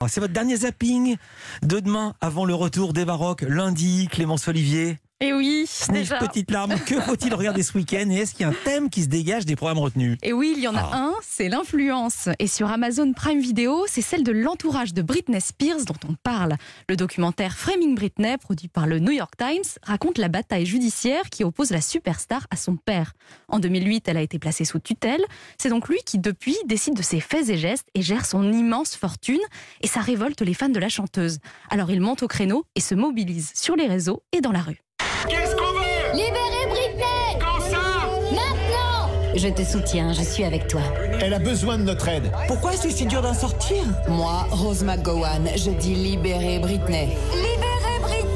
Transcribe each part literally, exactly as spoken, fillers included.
C'est votre dernier zapping de demain avant le retour d'Eva Rock, lundi, Clémence Olivier. Et oui, Sniff, déjà. petite larme, que faut-il regarder ce week-end et est-ce qu'il y a un thème qui se dégage des programmes retenus? Et oui, il y en a Ah. un, c'est l'influence. Et sur Amazon Prime Video, c'est celle de l'entourage de Britney Spears dont on parle. Le documentaire Framing Britney, produit par le New York Times, raconte la bataille judiciaire qui oppose la superstar à son père. En deux mille huit, elle a été placée sous tutelle. C'est donc lui qui, depuis, décide de ses faits et gestes et gère son immense fortune. Et ça révolte les fans de la chanteuse. Alors il monte au créneau et se mobilise sur les réseaux et dans la rue. Qu'est-ce qu'on veut? Libérez Britney! Quand ça? Maintenant! Je te soutiens, je suis avec toi. Elle a besoin de notre aide. Pourquoi c'est si dur d'en sortir? Moi, Rose McGowan, je dis libérer Britney. Libérez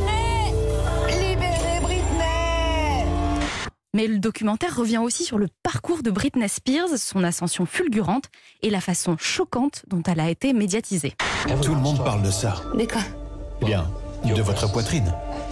Britney! Libérez Britney! Mais le documentaire revient aussi sur le parcours de Britney Spears, son ascension fulgurante et la façon choquante dont elle a été médiatisée. Tout le monde parle de ça. De quoi? Eh bien, de votre poitrine.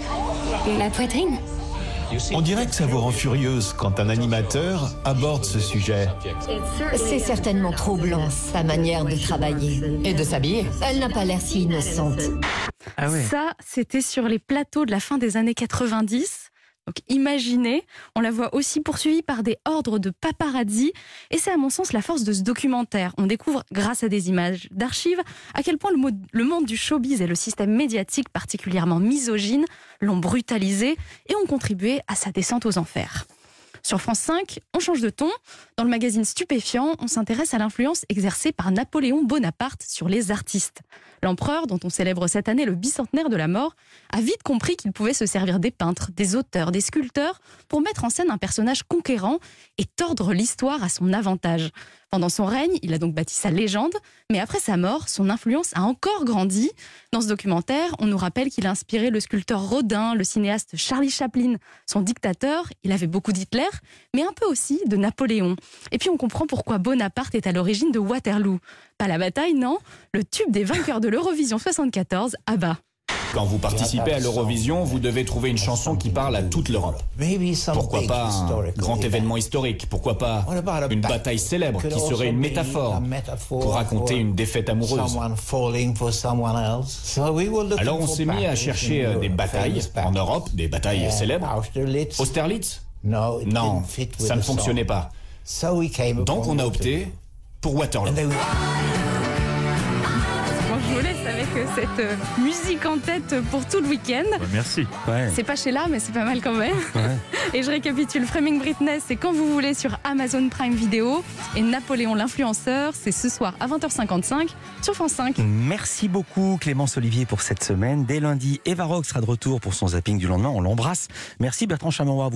Ma poitrine? On dirait que ça vous rend furieuse quand un animateur aborde ce sujet. C'est certainement troublant, sa manière de travailler. Et de s'habiller. Elle n'a pas l'air si innocente. Ah ouais. Ça, c'était sur les plateaux de la fin des années quatre-vingt-dix. Donc imaginez, on la voit aussi poursuivie par des ordres de paparazzi. Et c'est à mon sens la force de ce documentaire. On découvre, grâce à des images d'archives, à quel point le, mode- le monde du showbiz et le système médiatique particulièrement misogyne l'ont brutalisé et ont contribué à sa descente aux enfers. Sur France cinq, on change de ton. Dans le magazine Stupéfiant, on s'intéresse à l'influence exercée par Napoléon Bonaparte sur les artistes. L'empereur, dont on célèbre cette année le bicentenaire de la mort, a vite compris qu'il pouvait se servir des peintres, des auteurs, des sculpteurs pour mettre en scène un personnage conquérant et tordre l'histoire à son avantage. Pendant son règne, il a donc bâti sa légende, mais après sa mort, son influence a encore grandi. Dans ce documentaire, on nous rappelle qu'il a inspiré le sculpteur Rodin, le cinéaste Charlie Chaplin, son dictateur. Il avait beaucoup d'Hitler, mais un peu aussi de Napoléon. Et puis on comprend pourquoi Bonaparte est à l'origine de Waterloo. Pas la bataille, non, le tube des vainqueurs de l'Eurovision soixante-quatorze, ABBA. Quand vous participez à l'Eurovision, vous devez trouver une chanson qui parle à toute l'Europe. Pourquoi pas un grand événement historique? Pourquoi pas une bataille célèbre qui serait une métaphore pour raconter une défaite amoureuse? Alors on s'est mis à chercher euh, des batailles en Europe, des batailles célèbres. Austerlitz? Non, ça ne fonctionnait pas. Donc on a opté pour Waterloo. Bon, je vous laisse avec euh, cette euh, musique en tête pour tout le week-end. Merci. Ouais. C'est pas Sheila, mais c'est pas mal quand même. Ouais. Et je récapitule, Framing Britney, c'est quand vous voulez sur Amazon Prime Video. Et Napoléon l'influenceur, c'est ce soir à vingt heures cinquante-cinq sur France cinq. Merci beaucoup Clémence Olivier pour cette semaine. Dès lundi, Eva Rock sera de retour pour son zapping du lendemain. On l'embrasse. Merci Bertrand Chameroy.